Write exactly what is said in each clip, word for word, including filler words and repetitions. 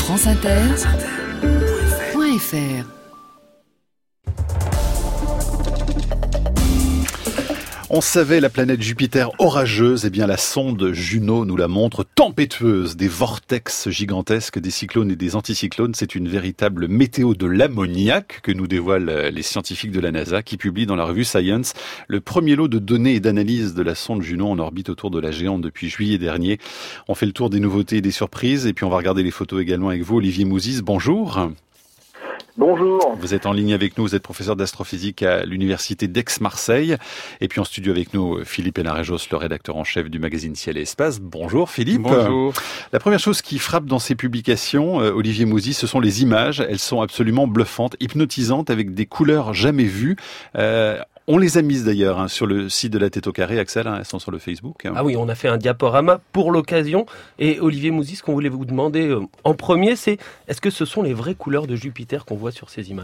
France Inter point F R. On savait la planète Jupiter orageuse, et bien la sonde Juno nous la montre tempétueuse, des vortex gigantesques, des cyclones et des anticyclones. C'est une véritable météo de l'ammoniac que nous dévoilent les scientifiques de la NASA qui publient dans la revue Science le premier lot de données et d'analyses de la sonde Juno en orbite autour de la géante depuis juillet dernier. On fait le tour des nouveautés et des surprises et puis on va regarder les photos également avec vous, Olivier Mouzis. Bonjour. Bonjour. Vous êtes en ligne avec nous, vous êtes professeur d'astrophysique à l'université d'Aix-Marseille. Et puis en studio avec nous, Philippe Hénarejos, le rédacteur en chef du magazine Ciel et Espace. Bonjour Philippe. Bonjour. La première chose qui frappe dans ces publications, euh, Olivier Mouzis, ce sont les images. Elles sont absolument bluffantes, hypnotisantes, avec des couleurs jamais vues. Euh, On les a mises d'ailleurs hein, sur le site de la Tête au Carré, Axel, hein, elles sont sur le Facebook. Hein. Ah oui, on a fait un diaporama pour l'occasion. Et Olivier Mouzis, ce qu'on voulait vous demander euh, en premier, c'est est-ce que ce sont les vraies couleurs de Jupiter qu'on voit sur ces images ?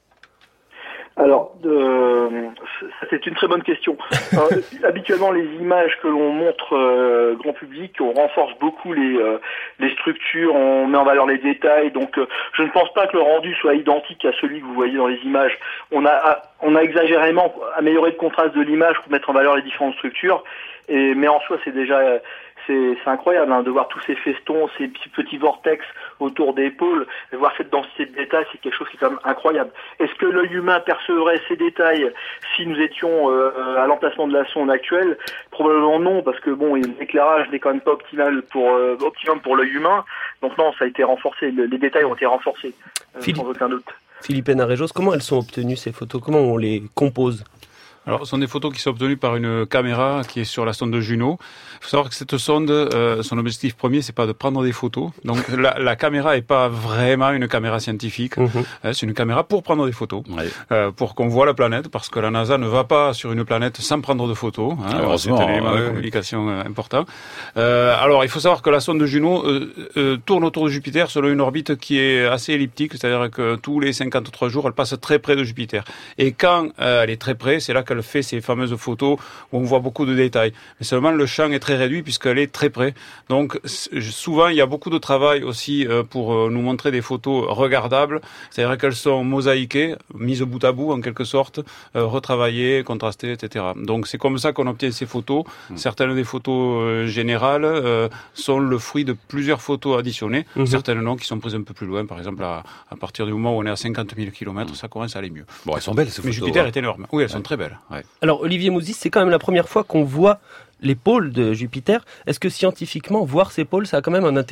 Alors, euh, c'est une très bonne question. Alors, habituellement, les images que l'on montre euh, grand public, on renforce beaucoup les, euh, les structures, on met en valeur les détails. Donc, euh, je ne pense pas que le rendu soit identique à celui que vous voyez dans les images. On a, on a exagérément amélioré le contraste de l'image pour mettre en valeur les différentes structures. Et, mais en soi, c'est déjà... C'est, c'est incroyable hein, de voir tous ces festons, ces petits, petits vortex autour des pôles, de voir cette densité de détails, c'est quelque chose qui est quand même incroyable. Est-ce que l'œil humain percevrait ces détails si nous étions euh, à l'emplacement de la sonde actuelle ? Probablement non, parce que bon, l'éclairage n'est quand même pas optimal pour euh, optimum pour l'œil humain. Donc non, ça a été renforcé, le, les détails ont été renforcés, euh, Philippe, sans aucun doute. Philippe Hénarejos, comment elles sont obtenues ces photos ? Comment on les compose ? Alors, ce sont des photos qui sont obtenues par une caméra qui est sur la sonde de Juno. Il faut savoir que cette sonde, euh, son objectif premier, c'est pas de prendre des photos. Donc, la, la caméra est pas vraiment une caméra scientifique. Mmh. Euh, c'est une caméra pour prendre des photos, ouais. euh, pour qu'on voit la planète, parce que la NASA ne va pas sur une planète sans prendre de photos. Hein, alors, c'est un élément ouais. de communication euh, important. Euh, alors, il faut savoir que la sonde de Juno euh, euh, tourne autour de Jupiter selon une orbite qui est assez elliptique, c'est-à-dire que tous les cinquante-trois jours, elle passe très près de Jupiter. Et quand euh, elle est très près, c'est là qu'elle fait ces fameuses photos où on voit beaucoup de détails. Mais seulement le champ est très réduit puisqu'elle est très près. Donc souvent il y a beaucoup de travail aussi pour nous montrer des photos regardables. C'est-à-dire qu'elles sont mosaïquées, mises bout à bout en quelque sorte, retravaillées, contrastées, et cetera. Donc c'est comme ça qu'on obtient ces photos. Mmh. Certaines des photos générales euh, sont le fruit de plusieurs photos additionnées. Mmh. Certaines non, qui sont prises un peu plus loin. Par exemple, à, à partir du moment où on est à cinquante mille kilomètres, mmh. ça commence à aller mieux. Bon, elles sont belles ces photos. Mais Jupiter hein. est énorme. Oui, elles sont ouais. très belles. Ouais. Alors Olivier Mouzis, c'est quand même la première fois qu'on voit les pôles de Jupiter. Est-ce que scientifiquement, voir ces pôles, ça a quand même un intérêt ?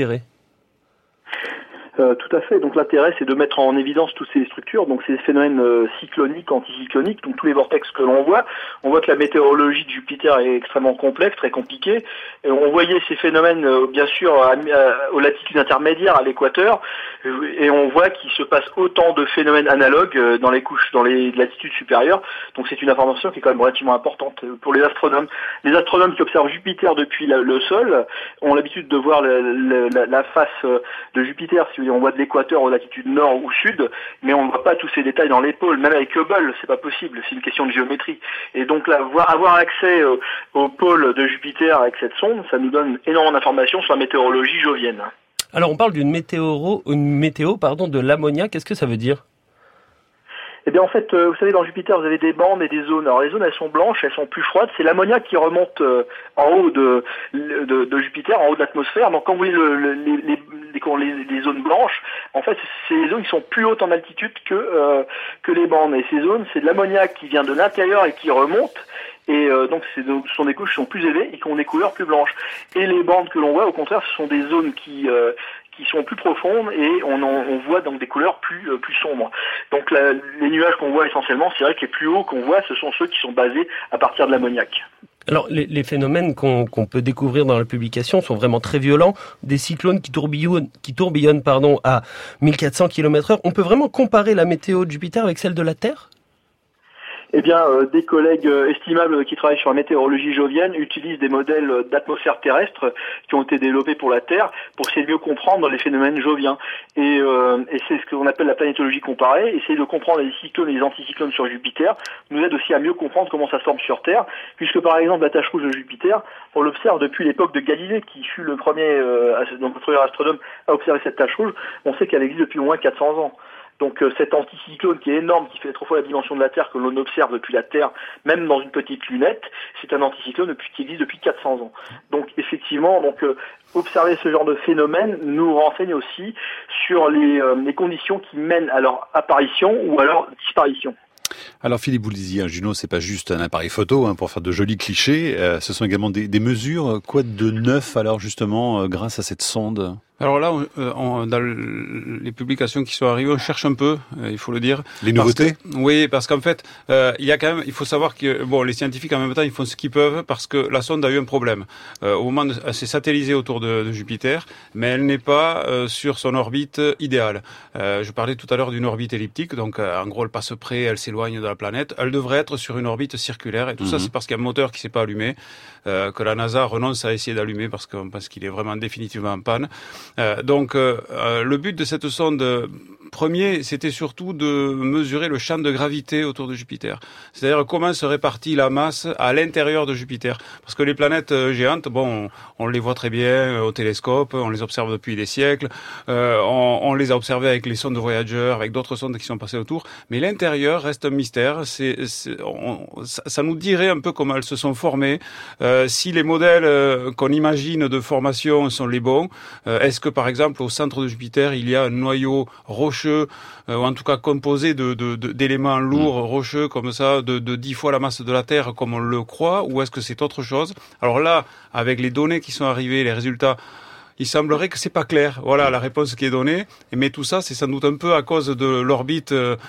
Euh, tout à fait. Donc l'intérêt, c'est de mettre en évidence toutes ces structures, donc ces phénomènes euh, cycloniques, anticycloniques, donc tous les vortex que l'on voit. On voit que la météorologie de Jupiter est extrêmement complexe, très compliquée. Et on voyait ces phénomènes, euh, bien sûr, à, à, aux latitudes intermédiaires, à l'équateur, et on voit qu'il se passe autant de phénomènes analogues euh, dans les couches, dans les latitudes supérieures. Donc c'est une information qui est quand même relativement importante pour les astronomes. Les astronomes qui observent Jupiter depuis la, le sol ont l'habitude de voir le, le, la, la face de Jupiter, si on voit de l'équateur aux latitudes nord ou sud, mais on ne voit pas tous ces détails dans les pôles. Même avec Hubble, c'est pas possible, c'est une question de géométrie. Et donc là, voir, avoir accès au, au pôle de Jupiter avec cette sonde, ça nous donne énormément d'informations sur la météorologie jovienne. Alors on parle d'une météo, une météo pardon, de l'ammoniac, qu'est-ce que ça veut dire ? Eh bien, en fait, euh, vous savez, dans Jupiter, vous avez des bandes et des zones. Alors, les zones, elles sont blanches, elles sont plus froides. C'est l'ammoniac qui remonte euh, en haut de, de, de Jupiter, en haut de l'atmosphère. Donc, quand vous voyez le, le, les, les, les, les zones blanches, en fait, c'est les zones qui sont plus hautes en altitude que, euh, que les bandes. Et ces zones, c'est de l'ammoniac qui vient de l'intérieur et qui remonte. Et euh, donc, c'est, ce sont des couches qui sont plus élevées et qui ont des couleurs plus blanches. Et les bandes que l'on voit, au contraire, ce sont des zones qui... Euh, qui sont plus profondes et on, en, on voit donc des couleurs plus euh, plus sombres. Donc la, les nuages qu'on voit essentiellement, c'est vrai que les plus hauts qu'on voit, ce sont ceux qui sont basés à partir de l'ammoniac. Alors les, les phénomènes qu'on, qu'on peut découvrir dans la publication sont vraiment très violents. Des cyclones qui tourbillonnent, qui tourbillonnent pardon, à mille quatre cents kilomètres heure. On peut vraiment comparer la météo de Jupiter avec celle de la Terre ? Eh bien, euh, des collègues euh, estimables qui travaillent sur la météorologie jovienne utilisent des modèles d'atmosphère terrestre qui ont été développés pour la Terre pour essayer de mieux comprendre les phénomènes joviens. Et, euh, et c'est ce qu'on appelle la planétologie comparée. Essayer de comprendre les cyclones et les anticyclones sur Jupiter nous aide aussi à mieux comprendre comment ça se forme sur Terre, puisque par exemple la tache rouge de Jupiter, on l'observe depuis l'époque de Galilée, qui fut le premier, euh, donc le premier astronome à observer cette tache rouge. On sait qu'elle existe depuis au moins quatre cents ans. Donc euh, cet anticyclone qui est énorme, qui fait trois fois la dimension de la Terre, que l'on observe depuis la Terre, même dans une petite lunette, c'est un anticyclone depuis, qui existe depuis quatre cents ans. Donc effectivement, donc euh, observer ce genre de phénomène nous renseigne aussi sur les, euh, les conditions qui mènent à leur apparition ou à leur disparition. Alors Philippe, vous le disiez, un Juno, c'est pas juste un appareil photo hein, pour faire de jolis clichés. Euh, ce sont également des, des mesures. Quoi de neuf alors justement euh, grâce à cette sonde ? Alors là, on, on, dans le, les publications qui sont arrivées, on cherche un peu, euh, il faut le dire. Les nouveautés ? Que, oui, parce qu'en fait, euh, il y a quand même, il faut savoir que bon, les scientifiques en même temps, ils font ce qu'ils peuvent parce que la sonde a eu un problème. Euh, au moment, de, elle s'est satellisée autour de, de Jupiter, mais elle n'est pas euh, sur son orbite idéale. Euh, je parlais tout à l'heure d'une orbite elliptique, donc euh, en gros, elle passe près, elle s'éloigne de la planète. Elle devrait être sur une orbite circulaire, et tout mmh. ça, c'est parce qu'il y a un moteur qui s'est pas allumé, euh, que la NASA renonce à essayer d'allumer parce qu'on pense qu'il est vraiment définitivement en panne. Euh, donc euh, le but de cette sonde euh, premier, c'était surtout de mesurer le champ de gravité autour de Jupiter. C'est-à-dire comment se répartit la masse à l'intérieur de Jupiter. Parce que les planètes euh, géantes, bon, on, on les voit très bien euh, au télescope, on les observe depuis des siècles, euh, on, on les a observées avec les sondes Voyager, avec d'autres sondes qui sont passées autour, mais l'intérieur reste un mystère. C'est, c'est, on, ça, ça nous dirait un peu comment elles se sont formées, euh, si les modèles euh, qu'on imagine de formation sont les bons. Euh, est-ce que par exemple au centre de Jupiter il y a un noyau rocheux, euh, ou en tout cas composé de, de, de d'éléments lourds mmh. rocheux comme ça, de, de dix fois la masse de la Terre comme on le croit, ou est-ce que c'est autre chose? Alors là, avec les données qui sont arrivées, les résultats, il semblerait que c'est pas clair. Voilà la réponse qui est donnée. Mais tout ça, c'est sans doute un peu à cause de l'orbite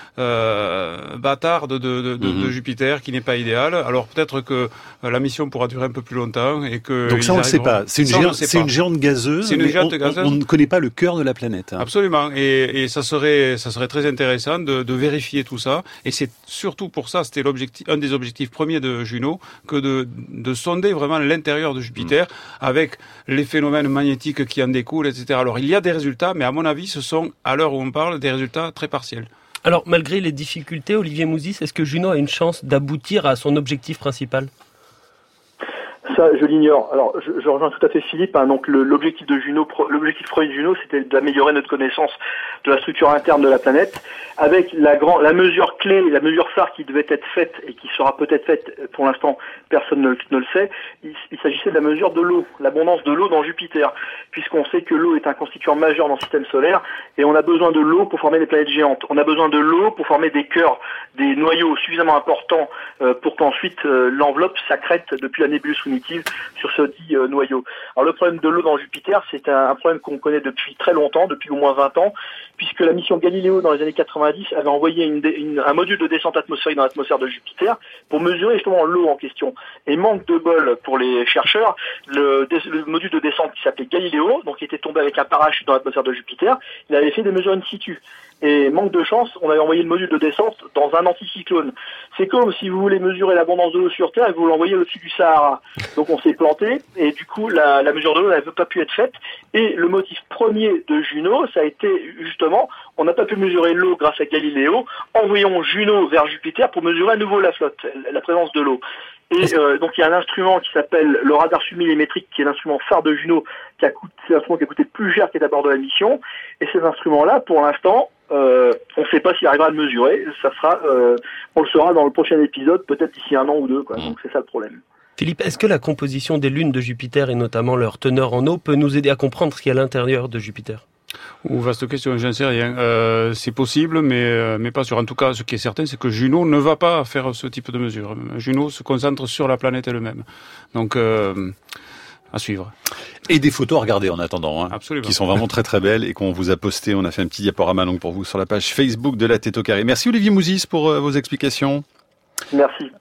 euh, bâtarde de, de, de, mmh. de Jupiter, qui n'est pas idéale. Alors peut-être que la mission pourra durer un peu plus longtemps et que. Donc ça, on ne sait pas. C'est une, géante, c'est une géante gazeuse. C'est une géante on, gazeuse. On, on ne connaît pas le cœur de la planète. Hein. Absolument. Et, et ça serait, ça serait très intéressant de, de vérifier tout ça. Et c'est surtout pour ça, c'était l'objectif, un des objectifs premiers de Juno, que de, de sonder vraiment l'intérieur de Jupiter mmh. avec les phénomènes magnétiques qui en découlent, et cetera. Alors, il y a des résultats, mais à mon avis, ce sont, à l'heure où on parle, des résultats très partiels. Alors, malgré les difficultés, Olivier Mouzis, est-ce que Juno a une chance d'aboutir à son objectif principal ? Ça, je l'ignore. Alors, je, je rejoins tout à fait Philippe. Hein. Donc, le, l'objectif de Juno, l'objectif premier de Juno, c'était d'améliorer notre connaissance de la structure interne de la planète, avec la grand, la mesure clé, la mesure phare qui devait être faite et qui sera peut-être faite. Pour l'instant, personne ne, ne le sait. Il, il s'agissait de la mesure de l'eau, l'abondance de l'eau dans Jupiter, puisqu'on sait que l'eau est un constituant majeur dans le système solaire, et on a besoin de l'eau pour former des planètes géantes. On a besoin de l'eau pour former des cœurs, des noyaux suffisamment importants euh, pour qu'ensuite euh, l'enveloppe s'accrète depuis la nébuleuse primitive sur ce dit euh, noyau. Alors le problème de l'eau dans Jupiter, c'est un, un problème qu'on connaît depuis très longtemps, depuis au moins vingt ans, puisque la mission Galileo dans les années quatre-vingt-dix avait envoyé une, une, un module de descente atmosphérique dans l'atmosphère de Jupiter pour mesurer justement l'eau en question. Et manque de bol pour les chercheurs, le, le module de descente qui s'appelait Galileo, donc qui était tombé avec un parachute dans l'atmosphère de Jupiter, il avait fait des mesures in situ. Et manque de chance, on avait envoyé le module de descente dans un anticyclone. C'est comme si vous voulez mesurer l'abondance de l'eau sur Terre et vous l'envoyez au-dessus du Sahara. Donc on s'est planté et du coup la, la mesure de l'eau n'avait pas pu être faite. Et le motif premier de Juno, ça a été justement, on n'a pas pu mesurer l'eau grâce à Galiléo, envoyons Juno vers Jupiter pour mesurer à nouveau la flotte, la présence de l'eau. Et euh, donc il y a un instrument qui s'appelle le radar submillimétrique, qui est l'instrument phare de Juno, qui a coûté, c'est l'instrument qui a coûté le plus cher qui est à bord de la mission. Et cet instrument-là, pour l'instant, euh, on ne sait pas s'il arrivera à le mesurer. Ça sera, euh, on le saura dans le prochain épisode, peut-être d'ici un an ou deux, quoi. Donc c'est ça le problème. Philippe, est-ce que la composition des lunes de Jupiter et notamment leur teneur en eau peut nous aider à comprendre ce qu'il y a à l'intérieur de Jupiter ? Ou vaste question, j'en sais rien. Euh, c'est possible, mais euh, mais pas sûr. En tout cas, ce qui est certain, c'est que Juno ne va pas faire ce type de mesure. Juno se concentre sur la planète elle-même. Donc, euh, à suivre. Et des photos à regarder en attendant, hein, Absolument. Qui sont vraiment très très belles et qu'on vous a posté. On a fait un petit diaporama donc pour vous sur la page Facebook de La Tête au Carré. Merci Olivier Mouzis pour euh, vos explications. Merci.